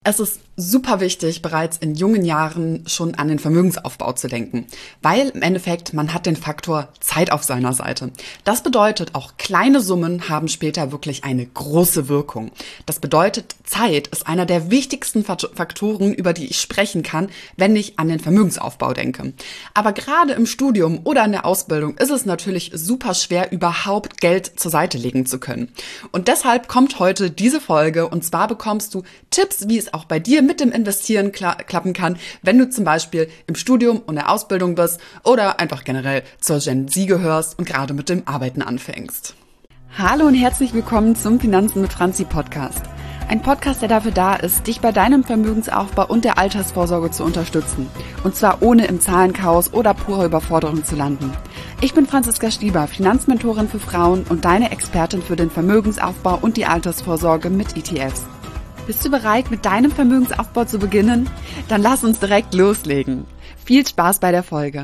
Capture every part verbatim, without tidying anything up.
Es ist super wichtig, bereits in jungen Jahren schon an den Vermögensaufbau zu denken, weil im Endeffekt man hat den Faktor Zeit auf seiner Seite. Das bedeutet, auch kleine Summen haben später wirklich eine große Wirkung. Das bedeutet, Zeit ist einer der wichtigsten Faktoren, über die ich sprechen kann, wenn ich an den Vermögensaufbau denke. Aber gerade im Studium oder in der Ausbildung ist es natürlich super schwer, überhaupt Geld zur Seite legen zu können. Und deshalb kommt heute diese Folge, und zwar bekommst du Tipps, wie es auch bei dir mit dem Investieren kla- klappen kann, wenn du zum Beispiel im Studium und der Ausbildung bist oder einfach generell zur Gen Z gehörst und gerade mit dem Arbeiten anfängst. Hallo und herzlich willkommen zum Finanzen mit Franzi Podcast. Ein Podcast, der dafür da ist, dich bei deinem Vermögensaufbau und der Altersvorsorge zu unterstützen. Und zwar ohne im Zahlenchaos oder purer Überforderung zu landen. Ich bin Franziska Stieber, Finanzmentorin für Frauen und deine Expertin für den Vermögensaufbau und die Altersvorsorge mit E T Fs. Bist du bereit, mit deinem Vermögensaufbau zu beginnen? Dann lass uns direkt loslegen. Viel Spaß bei der Folge.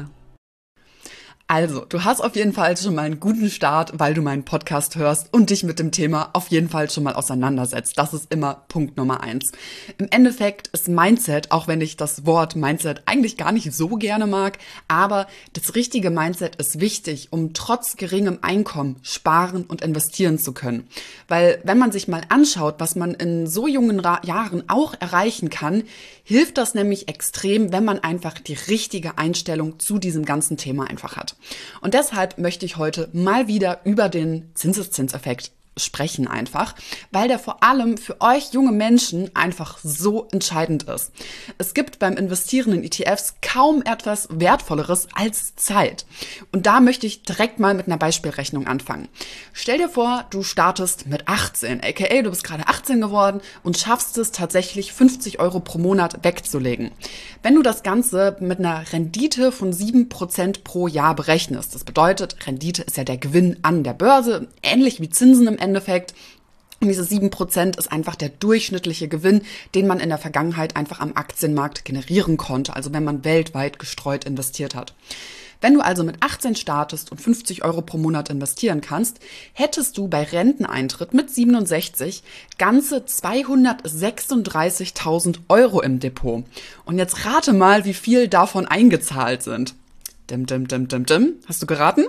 Also, du hast auf jeden Fall schon mal einen guten Start, weil du meinen Podcast hörst und dich mit dem Thema auf jeden Fall schon mal auseinandersetzt. Das ist immer Punkt Nummer eins. Im Endeffekt ist Mindset, auch wenn ich das Wort Mindset eigentlich gar nicht so gerne mag, aber das richtige Mindset ist wichtig, um trotz geringem Einkommen sparen und investieren zu können. Weil wenn man sich mal anschaut, was man in so jungen Ra- Jahren auch erreichen kann, hilft das nämlich extrem, wenn man einfach die richtige Einstellung zu diesem ganzen Thema einfach hat. Und deshalb möchte ich heute mal wieder über den Zinseszinseffekt sprechen einfach, weil der vor allem für euch junge Menschen einfach so entscheidend ist. Es gibt beim Investieren in E T Fs kaum etwas Wertvolleres als Zeit. Und da möchte ich direkt mal mit einer Beispielrechnung anfangen. Stell dir vor, du startest mit achtzehn, aka du bist gerade achtzehn geworden und schaffst es tatsächlich fünfzig Euro pro Monat wegzulegen. Wenn du das Ganze mit einer Rendite von sieben Prozent pro Jahr berechnest, das bedeutet, Rendite ist ja der Gewinn an der Börse, ähnlich wie Zinsen im Endeffekt. Und diese sieben Prozent ist einfach der durchschnittliche Gewinn, den man in der Vergangenheit einfach am Aktienmarkt generieren konnte, also wenn man weltweit gestreut investiert hat. Wenn du also mit achtzehn startest und fünfzig Euro pro Monat investieren kannst, hättest du bei Renteneintritt mit siebenundsechzig ganze zweihundertsechsunddreißigtausend Euro im Depot. Und jetzt rate mal, wie viel davon eingezahlt sind. Dim, dim, dim, dim, dim. Hast du geraten?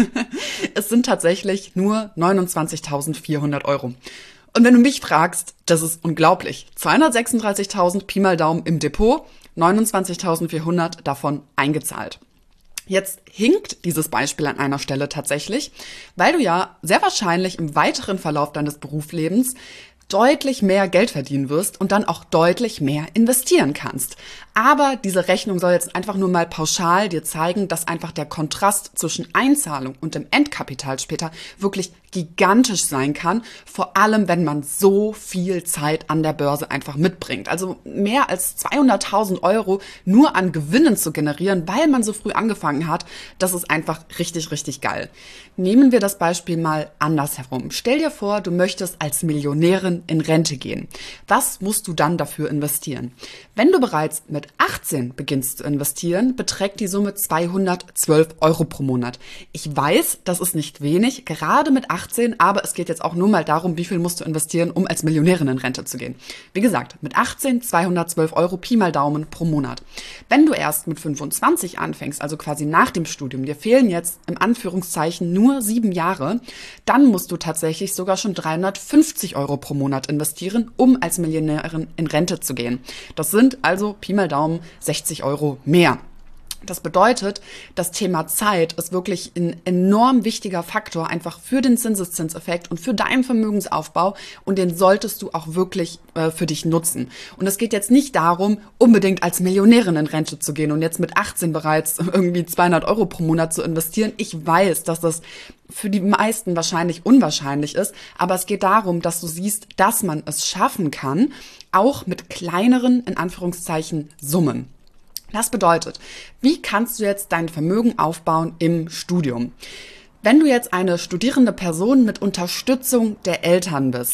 Es sind tatsächlich nur neunundzwanzigtausendvierhundert Euro. Und wenn du mich fragst, das ist unglaublich. zweihundertsechsunddreißigtausend Pi mal Daumen im Depot, neunundzwanzigtausendvierhundert davon eingezahlt. Jetzt hinkt dieses Beispiel an einer Stelle tatsächlich, weil du ja sehr wahrscheinlich im weiteren Verlauf deines Berufslebens deutlich mehr Geld verdienen wirst und dann auch deutlich mehr investieren kannst. Aber diese Rechnung soll jetzt einfach nur mal pauschal dir zeigen, dass einfach der Kontrast zwischen Einzahlung und dem Endkapital später wirklich gigantisch sein kann, vor allem wenn man so viel Zeit an der Börse einfach mitbringt. Also mehr als zweihunderttausend Euro nur an Gewinnen zu generieren, weil man so früh angefangen hat, das ist einfach richtig, richtig geil. Nehmen wir das Beispiel mal andersherum. Stell dir vor, du möchtest als Millionärin in Rente gehen. Was musst du dann dafür investieren? Wenn du bereits mit achtzehn beginnst zu investieren, beträgt die Summe zweihundertzwölf Euro pro Monat. Ich weiß, das ist nicht wenig, gerade mit achtzehn, aber es geht jetzt auch nur mal darum, wie viel musst du investieren, um als Millionärin in Rente zu gehen. Wie gesagt, mit achtzehn zweihundertzwölf Euro Pi mal Daumen pro Monat. Wenn du erst mit fünfundzwanzig anfängst, also quasi nach dem Studium, dir fehlen jetzt im Anführungszeichen nur sieben Jahre, dann musst du tatsächlich sogar schon dreihundertfünfzig Euro pro Monat investieren, um als Millionärin in Rente zu gehen. Das sind also Pi mal Daumen sechzig Euro mehr. Das bedeutet, das Thema Zeit ist wirklich ein enorm wichtiger Faktor einfach für den Zinseszinseffekt und für deinen Vermögensaufbau, und den solltest du auch wirklich äh, für dich nutzen. Und es geht jetzt nicht darum, unbedingt als Millionärin in Rente zu gehen und jetzt mit achtzehn bereits irgendwie zweihundert Euro pro Monat zu investieren. Ich weiß, dass das für die meisten wahrscheinlich unwahrscheinlich ist, aber es geht darum, dass du siehst, dass man es schaffen kann, auch mit kleineren, in Anführungszeichen, Summen. Das bedeutet, wie kannst du jetzt dein Vermögen aufbauen im Studium? Wenn du jetzt eine studierende Person mit Unterstützung der Eltern bist,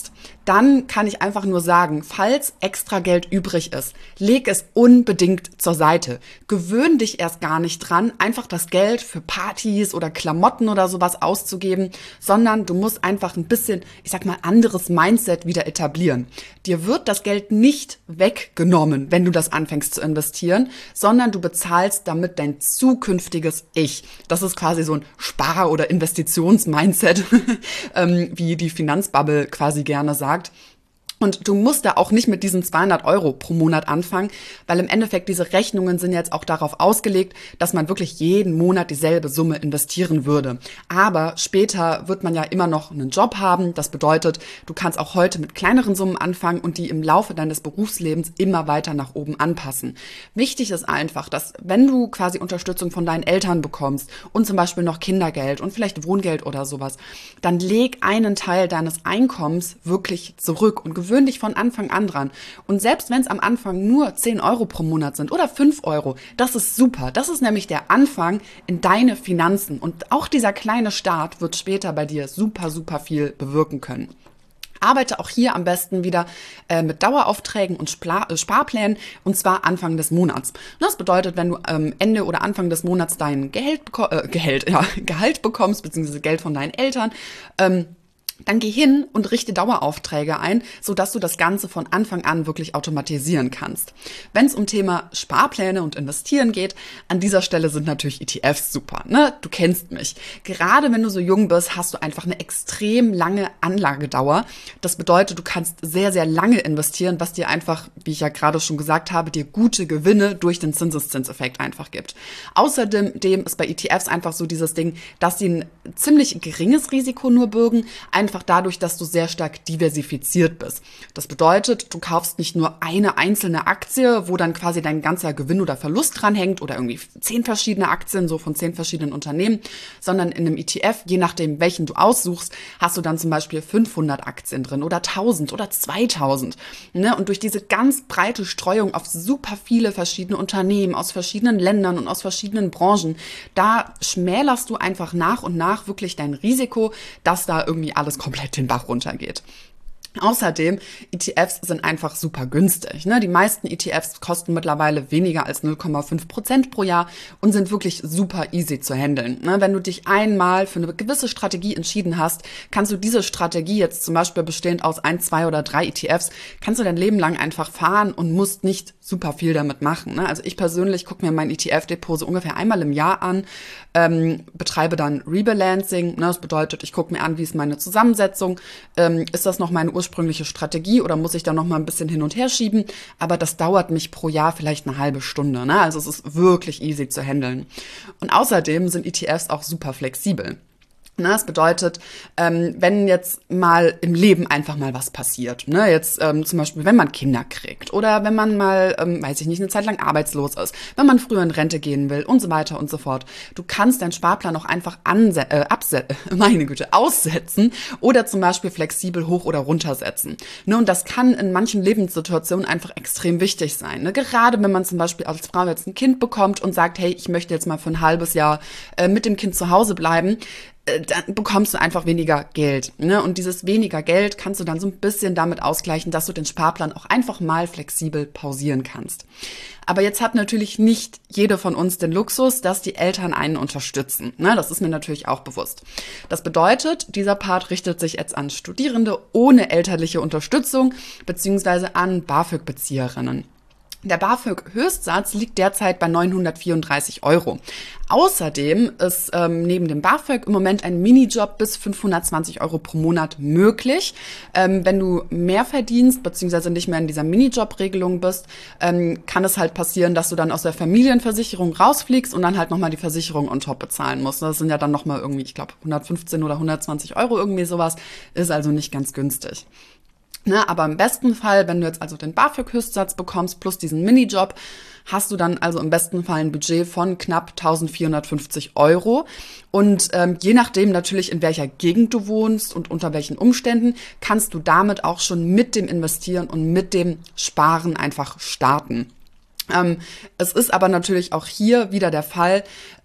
dann kann ich einfach nur sagen, falls extra Geld übrig ist, leg es unbedingt zur Seite. Gewöhn dich erst gar nicht dran, einfach das Geld für Partys oder Klamotten oder sowas auszugeben, sondern du musst einfach ein bisschen, ich sag mal, anderes Mindset wieder etablieren. Dir wird das Geld nicht weggenommen, wenn du das anfängst zu investieren, sondern du bezahlst damit dein zukünftiges Ich. Das ist quasi so ein Spar- oder Investitions-Mindset, ähm, wie die Finanzbubble quasi gerne sagt. Und du musst da auch nicht mit diesen zweihundert Euro pro Monat anfangen, weil im Endeffekt diese Rechnungen sind jetzt auch darauf ausgelegt, dass man wirklich jeden Monat dieselbe Summe investieren würde. Aber später wird man ja immer noch einen Job haben. Das bedeutet, du kannst auch heute mit kleineren Summen anfangen und die im Laufe deines Berufslebens immer weiter nach oben anpassen. Wichtig ist einfach, dass wenn du quasi Unterstützung von deinen Eltern bekommst und zum Beispiel noch Kindergeld und vielleicht Wohngeld oder sowas, dann leg einen Teil deines Einkommens wirklich zurück und gewöhn dich von Anfang an dran. Und selbst wenn es am Anfang nur zehn Euro pro Monat sind oder fünf Euro, das ist super. Das ist nämlich der Anfang in deine Finanzen. Und auch dieser kleine Start wird später bei dir super, super viel bewirken können. Arbeite auch hier am besten wieder äh, mit Daueraufträgen und Spla- äh, Sparplänen, und zwar Anfang des Monats. Das bedeutet, wenn du ähm, Ende oder Anfang des Monats dein Gehalt, beko- äh, Gehalt, ja, Gehalt bekommst, beziehungsweise Geld von deinen Eltern, ähm, dann geh hin und richte Daueraufträge ein, sodass du das Ganze von Anfang an wirklich automatisieren kannst. Wenn es um Thema Sparpläne und Investieren geht, an dieser Stelle sind natürlich E T Fs super, ne? Du kennst mich. Gerade wenn du so jung bist, hast du einfach eine extrem lange Anlagedauer. Das bedeutet, du kannst sehr, sehr lange investieren, was dir einfach, wie ich ja gerade schon gesagt habe, dir gute Gewinne durch den Zinseszinseffekt einfach gibt. Außerdem ist bei E T Fs einfach so dieses Ding, dass sie ein ziemlich geringes Risiko nur bürgen, einfach dadurch, dass du sehr stark diversifiziert bist. Das bedeutet, du kaufst nicht nur eine einzelne Aktie, wo dann quasi dein ganzer Gewinn oder Verlust dran hängt oder irgendwie zehn verschiedene Aktien, so von zehn verschiedenen Unternehmen, sondern in einem E T F, je nachdem, welchen du aussuchst, hast du dann zum Beispiel fünfhundert Aktien drin oder tausend oder zweitausend. Ne? Und durch diese ganz breite Streuung auf super viele verschiedene Unternehmen aus verschiedenen Ländern und aus verschiedenen Branchen, da schmälerst du einfach nach und nach wirklich dein Risiko, dass da irgendwie alles komplett den Bach runtergeht. Außerdem, E T Fs sind einfach super günstig. Ne? Die meisten E T Fs kosten mittlerweile weniger als null Komma fünf Prozent pro Jahr und sind wirklich super easy zu handeln. Ne? Wenn du dich einmal für eine gewisse Strategie entschieden hast, kannst du diese Strategie jetzt zum Beispiel bestehend aus ein, zwei oder drei E T Fs, kannst du dein Leben lang einfach fahren und musst nicht super viel damit machen. Ne? Also ich persönlich gucke mir mein E T F-Depot so ungefähr einmal im Jahr an, ähm, betreibe dann Rebalancing. Ne? Das bedeutet, ich gucke mir an, wie ist meine Zusammensetzung, ähm, ist das noch meine ursprüngliche Strategie oder muss ich da noch mal ein bisschen hin und her schieben? Aber das dauert mich pro Jahr vielleicht eine halbe Stunde. Ne? Also es ist wirklich easy zu handeln. Und außerdem sind E T Fs auch super flexibel. Na, das bedeutet, ähm, wenn jetzt mal im Leben einfach mal was passiert, ne, jetzt ähm, zum Beispiel, wenn man Kinder kriegt oder wenn man mal, ähm, weiß ich nicht, eine Zeit lang arbeitslos ist, wenn man früher in Rente gehen will und so weiter und so fort. Du kannst deinen Sparplan auch einfach anse- äh, abse- meine Güte, aussetzen oder zum Beispiel flexibel hoch oder runtersetzen. Ne, und das kann in manchen Lebenssituationen einfach extrem wichtig sein. Ne? Gerade wenn man zum Beispiel als Frau jetzt ein Kind bekommt und sagt, hey, ich möchte jetzt mal für ein halbes Jahr äh, mit dem Kind zu Hause bleiben, dann bekommst du einfach weniger Geld. Ne? Und dieses weniger Geld kannst du dann so ein bisschen damit ausgleichen, dass du den Sparplan auch einfach mal flexibel pausieren kannst. Aber jetzt hat natürlich nicht jede von uns den Luxus, dass die Eltern einen unterstützen. Ne? Das ist mir natürlich auch bewusst. Das bedeutet, dieser Part richtet sich jetzt an Studierende ohne elterliche Unterstützung beziehungsweise an BAföG-Bezieherinnen. Der BAföG-Höchstsatz liegt derzeit bei neunhundertvierunddreißig Euro. Außerdem ist ähm, neben dem BAföG im Moment ein Minijob bis fünfhundertzwanzig Euro pro Monat möglich. Ähm, wenn du mehr verdienst, beziehungsweise nicht mehr in dieser Minijob-Regelung bist, ähm, kann es halt passieren, dass du dann aus der Familienversicherung rausfliegst und dann halt nochmal die Versicherung on top bezahlen musst. Das sind ja dann nochmal irgendwie, ich glaube, hundertfünfzehn oder hundertzwanzig Euro, irgendwie sowas. Ist also nicht ganz günstig. Ne, aber im besten Fall, wenn du jetzt also den BAföG-Höchstsatz bekommst plus diesen Minijob, hast du dann also im besten Fall ein Budget von knapp eintausendvierhundertfünfzig Euro. Und ähm, je nachdem natürlich, in welcher Gegend du wohnst und unter welchen Umständen, kannst du damit auch schon mit dem Investieren und mit dem Sparen einfach starten. Ähm, es ist aber natürlich auch hier wieder der Fall,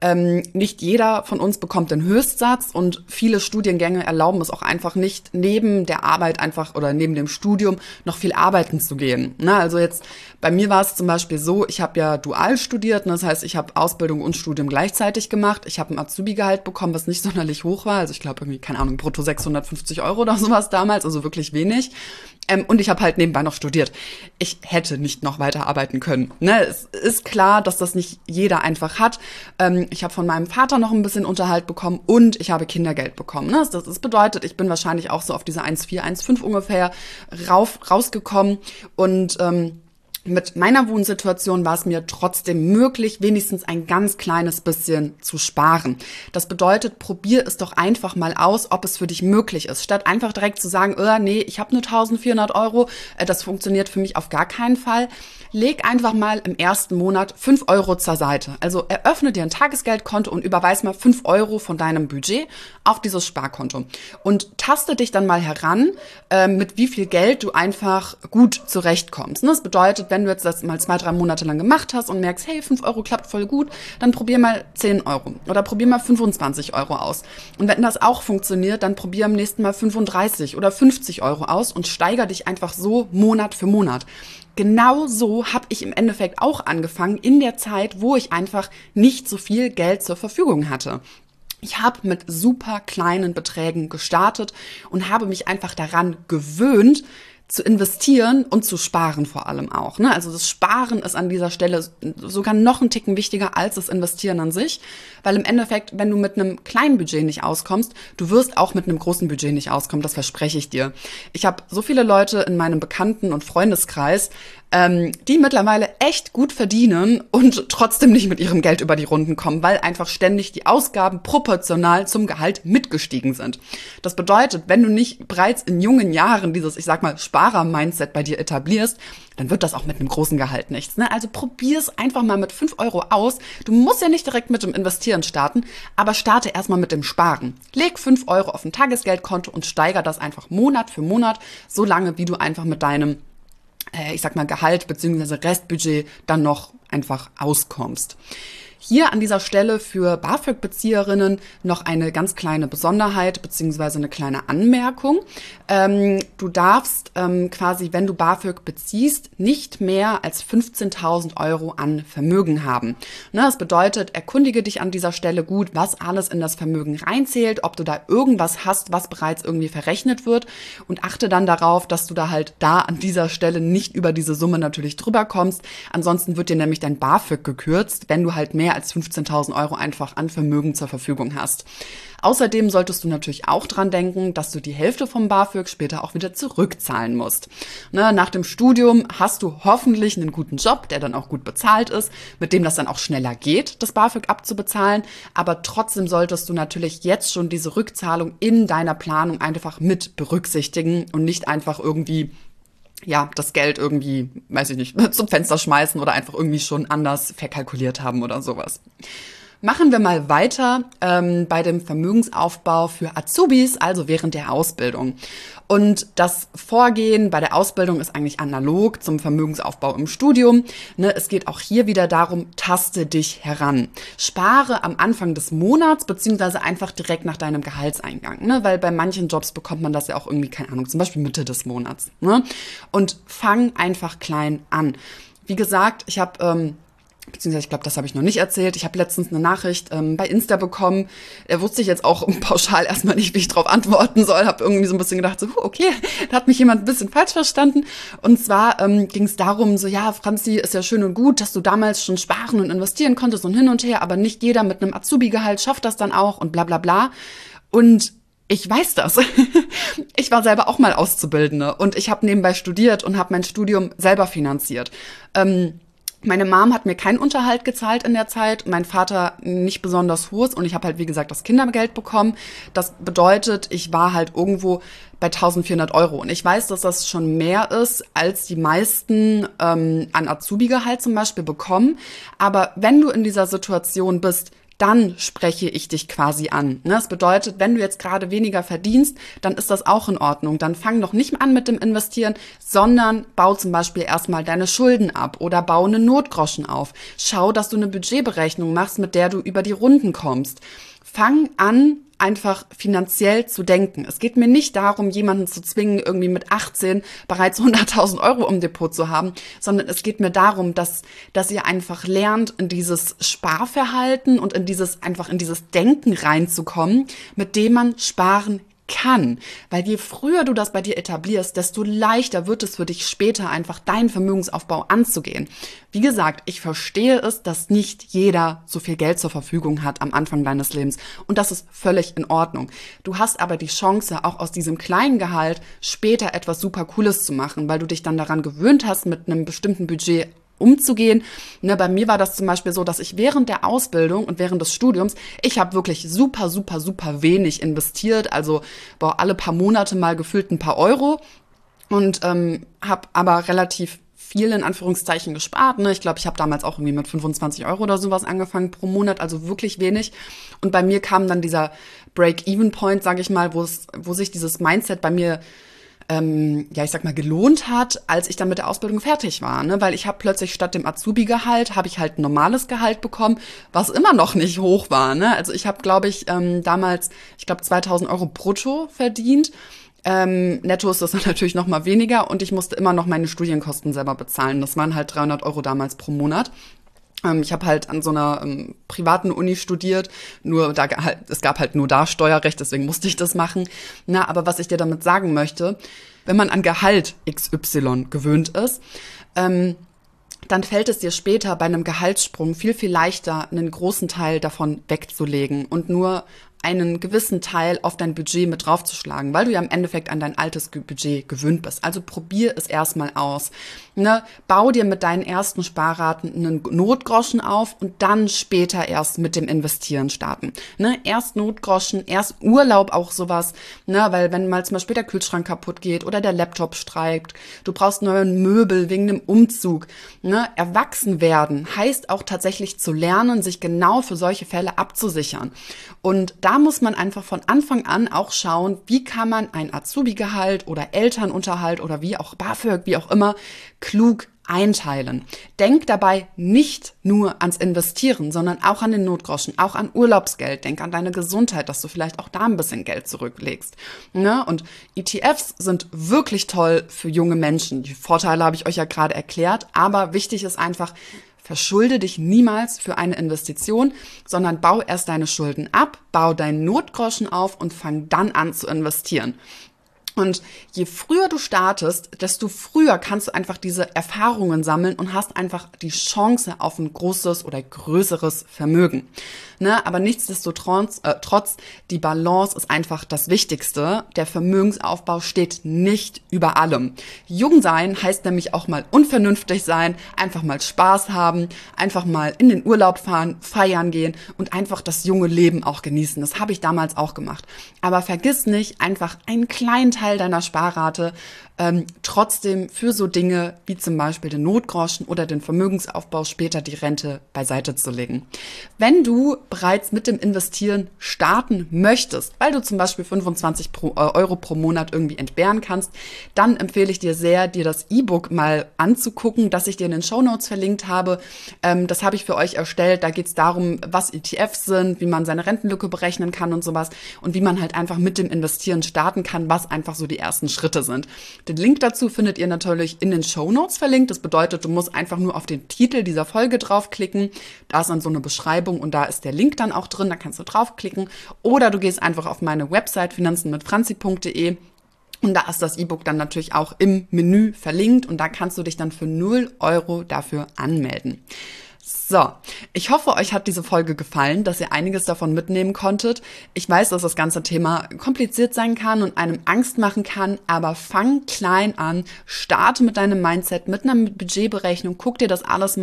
Ähm, nicht jeder von uns bekommt den Höchstsatz und viele Studiengänge erlauben es auch einfach nicht, neben der Arbeit einfach oder neben dem Studium noch viel arbeiten zu gehen. Na, also jetzt bei mir war es zum Beispiel so, ich habe ja dual studiert, das heißt, ich habe Ausbildung und Studium gleichzeitig gemacht. Ich habe ein Azubi-Gehalt bekommen, was nicht sonderlich hoch war. Also ich glaube irgendwie, keine Ahnung, brutto sechshundertfünfzig Euro oder sowas damals, also wirklich wenig. Ähm, und ich habe halt nebenbei noch studiert. Ich hätte nicht noch weiter arbeiten können. Ne? Es ist klar, dass das nicht jeder einfach hat. Ähm, ich habe von meinem Vater noch ein bisschen Unterhalt bekommen und ich habe Kindergeld bekommen. Ne? Das, das bedeutet, ich bin wahrscheinlich auch so auf diese eins Komma vier, eins Komma fünf ungefähr rauf, rausgekommen und ähm, mit meiner Wohnsituation war es mir trotzdem möglich, wenigstens ein ganz kleines bisschen zu sparen. Das bedeutet, probier es doch einfach mal aus, ob es für dich möglich ist. Statt einfach direkt zu sagen, oh, nee, ich habe nur eintausendvierhundert Euro, äh, das funktioniert für mich auf gar keinen Fall. Leg einfach mal im ersten Monat fünf Euro zur Seite. Also eröffne dir ein Tagesgeldkonto und überweis mal fünf Euro von deinem Budget auf dieses Sparkonto. Und taste dich dann mal heran, äh, mit wie viel Geld du einfach gut zurechtkommst. Das bedeutet, wenn du jetzt das mal zwei, drei Monate lang gemacht hast und merkst, hey, fünf Euro klappt voll gut, dann probier mal zehn Euro oder probier mal fünfundzwanzig Euro aus. Und wenn das auch funktioniert, dann probier am nächsten Mal fünfunddreißig oder fünfzig Euro aus und steiger dich einfach so Monat für Monat. Genau so habe ich im Endeffekt auch angefangen in der Zeit, wo ich einfach nicht so viel Geld zur Verfügung hatte. Ich habe mit super kleinen Beträgen gestartet und habe mich einfach daran gewöhnt, zu investieren und zu sparen vor allem auch. Ne? Also das Sparen ist an dieser Stelle sogar noch einen Ticken wichtiger als das Investieren an sich, weil im Endeffekt, wenn du mit einem kleinen Budget nicht auskommst, du wirst auch mit einem großen Budget nicht auskommen, das verspreche ich dir. Ich habe so viele Leute in meinem Bekannten- und Freundeskreis, ähm, die mittlerweile echt gut verdienen und trotzdem nicht mit ihrem Geld über die Runden kommen, weil einfach ständig die Ausgaben proportional zum Gehalt mitgestiegen sind. Das bedeutet, wenn du nicht bereits in jungen Jahren dieses, ich sag mal, Sparer-Mindset bei dir etablierst, dann wird das auch mit einem großen Gehalt nichts. Ne? Also probier's einfach mal mit fünf Euro aus. Du musst ja nicht direkt mit dem Investieren starten, aber starte erstmal mit dem Sparen. Leg fünf Euro auf ein Tagesgeldkonto und steiger das einfach Monat für Monat, so lange, wie du einfach mit deinem äh, ich sag mal, Gehalt bzw. Restbudget dann noch einfach auskommst. Hier an dieser Stelle für BAföG-Bezieherinnen noch eine ganz kleine Besonderheit beziehungsweise eine kleine Anmerkung. Ähm, du darfst ähm, quasi, wenn du BAföG beziehst, nicht mehr als fünfzehntausend Euro an Vermögen haben. Ne, das bedeutet, erkundige dich an dieser Stelle gut, was alles in das Vermögen reinzählt, ob du da irgendwas hast, was bereits irgendwie verrechnet wird und achte dann darauf, dass du da halt da an dieser Stelle nicht über diese Summe natürlich drüber kommst. Ansonsten wird dir nämlich dein BAföG gekürzt, wenn du halt mehr als fünfzehntausend Euro einfach an Vermögen zur Verfügung hast. Außerdem solltest du natürlich auch dran denken, dass du die Hälfte vom BAföG später auch wieder zurückzahlen musst. Ne, nach dem Studium hast du hoffentlich einen guten Job, der dann auch gut bezahlt ist, mit dem das dann auch schneller geht, das BAföG abzubezahlen. Aber trotzdem solltest du natürlich jetzt schon diese Rückzahlung in deiner Planung einfach mit berücksichtigen und nicht einfach irgendwie ja, das Geld irgendwie, weiß ich nicht, zum Fenster schmeißen oder einfach irgendwie schon anders verkalkuliert haben oder sowas. Machen wir mal weiter ähm, bei dem Vermögensaufbau für Azubis, also während der Ausbildung. Und das Vorgehen bei der Ausbildung ist eigentlich analog zum Vermögensaufbau im Studium. Ne, es geht auch hier wieder darum, taste dich heran. Spare am Anfang des Monats beziehungsweise einfach direkt nach deinem Gehaltseingang. Ne, weil bei manchen Jobs bekommt man das ja auch irgendwie, keine Ahnung, zum Beispiel Mitte des Monats. Ne? Und fang einfach klein an. Wie gesagt, ich habe... Ähm, Beziehungsweise, ich glaube, das habe ich noch nicht erzählt. Ich habe letztens eine Nachricht ähm, bei Insta bekommen. Da wusste ich jetzt auch pauschal erstmal nicht, wie ich drauf antworten soll. Habe irgendwie so ein bisschen gedacht, so, okay, da hat mich jemand ein bisschen falsch verstanden. Und zwar ähm, ging es darum, so, ja, Franzi, ist ja schön und gut, dass du damals schon sparen und investieren konntest und hin und her, aber nicht jeder mit einem Azubi-Gehalt schafft das dann auch und bla bla bla. Und ich weiß das. Ich war selber auch mal Auszubildende und ich habe nebenbei studiert und habe mein Studium selber finanziert. Ähm, Meine Mom hat mir keinen Unterhalt gezahlt in der Zeit, mein Vater nicht besonders hohes und ich habe halt, wie gesagt, das Kindergeld bekommen. Das bedeutet, ich war halt irgendwo bei eintausendvierhundert Euro. Und ich weiß, dass das schon mehr ist, als die meisten ähm, an Azubi-Gehalt zum Beispiel bekommen. Aber wenn du in dieser Situation bist, dann spreche ich dich quasi an. Das bedeutet, wenn du jetzt gerade weniger verdienst, dann ist das auch in Ordnung. Dann fang noch nicht an mit dem Investieren, sondern bau zum Beispiel erstmal deine Schulden ab oder bau eine Notgroschen auf. Schau, dass du eine Budgetberechnung machst, mit der du über die Runden kommst. Fang an, einfach finanziell zu denken. Es geht mir nicht darum, jemanden zu zwingen, irgendwie mit achtzehn bereits hunderttausend Euro im Depot zu haben, sondern es geht mir darum, dass, dass ihr einfach lernt, in dieses Sparverhalten und in dieses, einfach in dieses Denken reinzukommen, mit dem man sparen kann. Weil je früher du das bei dir etablierst, desto leichter wird es für dich später einfach deinen Vermögensaufbau anzugehen. Wie gesagt, ich verstehe es, dass nicht jeder so viel Geld zur Verfügung hat am Anfang deines Lebens. Und das ist völlig in Ordnung. Du hast aber die Chance, auch aus diesem kleinen Gehalt später etwas super Cooles zu machen, weil du dich dann daran gewöhnt hast, mit einem bestimmten Budget umzugehen. Ne, bei mir war das zum Beispiel so, dass ich während der Ausbildung und während des Studiums, ich habe wirklich super, super, super wenig investiert, also boah, alle paar Monate mal gefühlt ein paar Euro und ähm, habe aber relativ viel in Anführungszeichen gespart. Ne? Ich glaube, ich habe damals auch irgendwie mit fünfundzwanzig Euro oder sowas angefangen pro Monat, also wirklich wenig. Und bei mir kam dann dieser Break-Even-Point, sage ich mal, wo es, wo sich dieses Mindset bei mir Ähm, ja, ich sag mal, gelohnt hat, als ich dann mit der Ausbildung fertig war, ne? Weil ich habe plötzlich statt dem Azubi-Gehalt, habe ich halt ein normales Gehalt bekommen, was immer noch nicht hoch war, ne? Also ich habe, glaube ich, ähm, damals, ich glaube, zweitausend Euro brutto verdient. Ähm, netto ist das dann natürlich noch mal weniger und ich musste immer noch meine Studienkosten selber bezahlen. Das waren halt dreihundert Euro damals pro Monat. Ich habe halt an so einer ähm, privaten Uni studiert, nur da halt, es gab halt nur da Steuerrecht, deswegen musste ich das machen. Na, aber was ich dir damit sagen möchte, wenn man an Gehalt X Y gewöhnt ist, ähm, dann fällt es dir später bei einem Gehaltssprung viel, viel leichter, einen großen Teil davon wegzulegen und nur einen gewissen Teil auf dein Budget mit draufzuschlagen, weil du ja im Endeffekt an dein altes Budget gewöhnt bist. Also probier es erstmal aus. Ne? Bau dir mit deinen ersten Sparraten einen Notgroschen auf und dann später erst mit dem Investieren starten. Ne? Erst Notgroschen, erst Urlaub, auch sowas, ne? Weil wenn mal zum Beispiel der Kühlschrank kaputt geht oder der Laptop streikt, du brauchst neue Möbel wegen dem Umzug. Ne? Erwachsen werden heißt auch tatsächlich zu lernen, sich genau für solche Fälle abzusichern. Und da muss man einfach von Anfang an auch schauen, wie kann man ein Azubi-Gehalt oder Elternunterhalt oder wie auch BAföG, wie auch immer, klug einteilen. Denk dabei nicht nur ans Investieren, sondern auch an den Notgroschen, auch an Urlaubsgeld. Denk an deine Gesundheit, dass du vielleicht auch da ein bisschen Geld zurücklegst. Ne? Und E T Fs sind wirklich toll für junge Menschen. Die Vorteile habe ich euch ja gerade erklärt, aber wichtig ist einfach, verschulde dich niemals für eine Investition, sondern bau erst deine Schulden ab, bau deinen Notgroschen auf und fang dann an zu investieren. Und je früher du startest, desto früher kannst du einfach diese Erfahrungen sammeln und hast einfach die Chance auf ein großes oder größeres Vermögen. Ne? Aber nichtsdestotrotz, äh, trotz, die Balance ist einfach das Wichtigste. Der Vermögensaufbau steht nicht über allem. Jung sein heißt nämlich auch mal unvernünftig sein, einfach mal Spaß haben, einfach mal in den Urlaub fahren, feiern gehen und einfach das junge Leben auch genießen. Das habe ich damals auch gemacht. Aber vergiss nicht, einfach einen kleinen Teil deiner Sparrate ähm, trotzdem für so Dinge wie zum Beispiel den Notgroschen oder den Vermögensaufbau, später die Rente beiseite zu legen. Wenn du bereits mit dem Investieren starten möchtest, weil du zum Beispiel fünfundzwanzig Euro pro Monat irgendwie entbehren kannst, dann empfehle ich dir sehr, dir das E-Book mal anzugucken, das ich dir in den Shownotes verlinkt habe. Ähm, das habe ich für euch erstellt. Da geht es darum, was E T Fs sind, wie man seine Rentenlücke berechnen kann und sowas und wie man halt einfach mit dem Investieren starten kann, was einfach so die ersten Schritte sind. Den Link dazu findet ihr natürlich in den Shownotes verlinkt. Das bedeutet, du musst einfach nur auf den Titel dieser Folge draufklicken. Da ist dann so eine Beschreibung und da ist der Link dann auch drin. Da kannst du draufklicken. Oder du gehst einfach auf meine Website finanzen mit franzi punkt de und da ist das E-Book dann natürlich auch im Menü verlinkt und da kannst du dich dann für null Euro dafür anmelden. So, ich hoffe, euch hat diese Folge gefallen, dass ihr einiges davon mitnehmen konntet. Ich weiß, dass das ganze Thema kompliziert sein kann und einem Angst machen kann, aber fang klein an, starte mit deinem Mindset, mit einer Budgetberechnung, guck dir das alles mal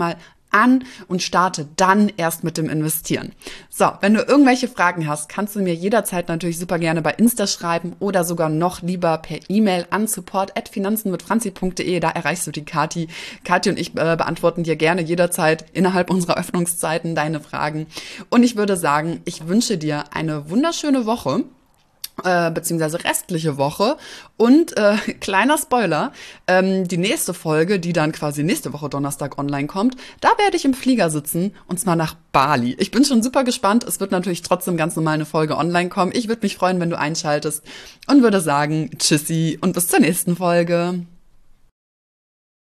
an und starte dann erst mit dem Investieren. So, wenn du irgendwelche Fragen hast, kannst du mir jederzeit natürlich super gerne bei Insta schreiben oder sogar noch lieber per E-Mail an support at finanzen mit franzi punkt de. Da erreichst du die Kathi. Kathi und ich äh, beantworten dir gerne jederzeit innerhalb unserer Öffnungszeiten deine Fragen. Und ich würde sagen, ich wünsche dir eine wunderschöne Woche. Äh, beziehungsweise restliche Woche. Und äh, kleiner Spoiler, ähm, die nächste Folge, die dann quasi nächste Woche Donnerstag online kommt, da werde ich im Flieger sitzen und zwar nach Bali. Ich bin schon super gespannt. Es wird natürlich trotzdem ganz normal eine Folge online kommen. Ich würde mich freuen, wenn du einschaltest und würde sagen, tschüssi und bis zur nächsten Folge.